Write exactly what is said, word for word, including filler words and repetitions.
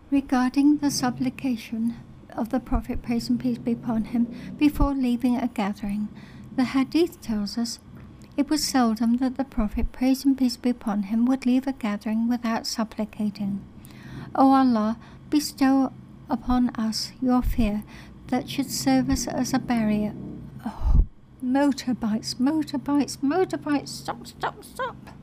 Regarding the supplication of the Prophet, praise and peace be upon him, before leaving a gathering, the Hadith tells us it was seldom that the Prophet, praise and peace be upon him, would leave a gathering without supplicating. O Allah, bestow upon us your fear that should serve us as a barrier. Oh, motorbikes, motorbikes, motorbikes, stop, stop, stop.